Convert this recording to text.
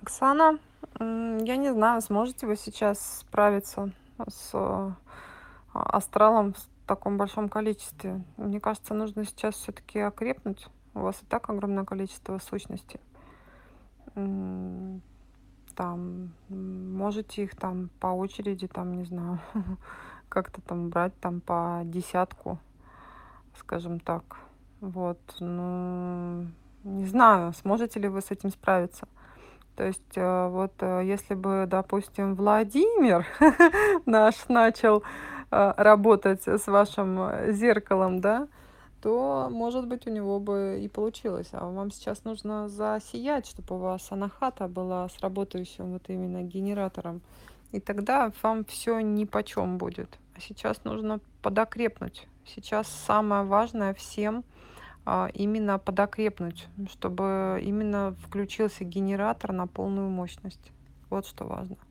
Оксана, я не знаю, сможете вы сейчас справиться с астралом в таком большом количестве. Мне кажется, нужно сейчас все-таки окрепнуть. У вас и так огромное количество сущностей. М, Там можете их там по очереди, там, не знаю, как-то там брать там по десятку, скажем так. Вот, ну, не знаю, сможете ли вы с этим справиться. То есть, вот, если бы, допустим, Владимир наш начал, работать с вашим, зеркалом, да, то, может быть, у него бы и получилось. А вам сейчас нужно засиять, чтобы у вас анахата была с работающим вот именно генератором. И тогда вам все нипочем будет. А сейчас нужно подокрепнуть. Сейчас самое важное всем именно подокрепнуть, чтобы именно включился генератор на полную мощность. Вот что важно.